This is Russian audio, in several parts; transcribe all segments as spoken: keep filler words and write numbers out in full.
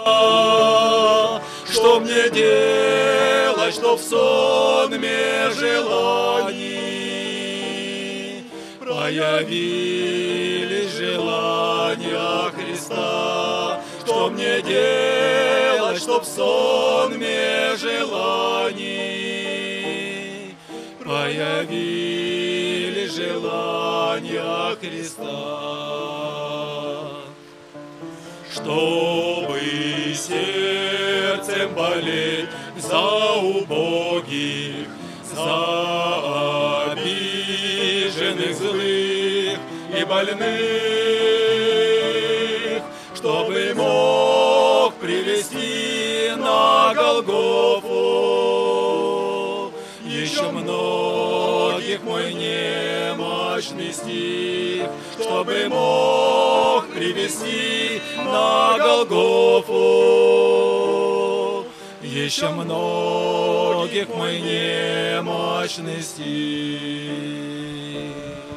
Что мне делать, чтоб в сонме желаний проявились желания Христа? Что мне делать, чтоб в сонме желаний проявились желания Христа? Чтобы сердцем болеть за убогих, за обиженных, злых и больных, чтобы мог привести на Голгофу еще многих мой немощный стих, чтобы мог привести на Голгофу еще многих мой немощный стих.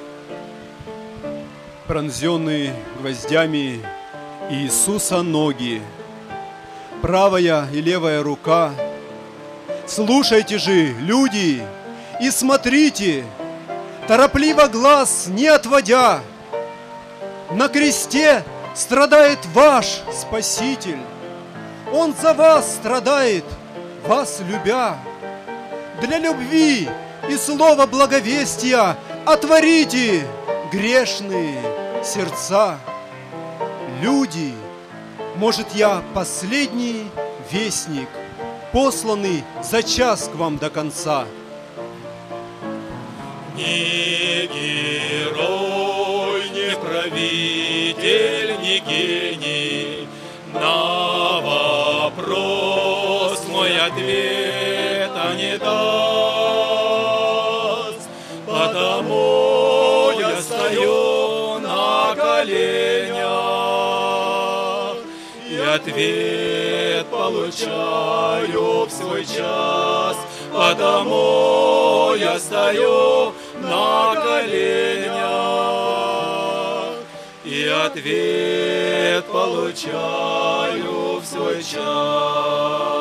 Пронзенные гвоздями Иисуса ноги, правая и левая рука. Слушайте же, люди, и смотрите, торопливо глаз не отводя. На кресте страдает ваш Спаситель. Он за вас страдает, вас любя. Для любви и слова благовестия отворите грешные сердца. Люди, может, я последний вестник, посланный за час к вам до конца. Ни герой, ни правитель, ни гений на вопрос мой ответа не даст, потому я стою на коленях и ответ получаю в свой час, потому я стою на коленях и ответ получаю в свой час.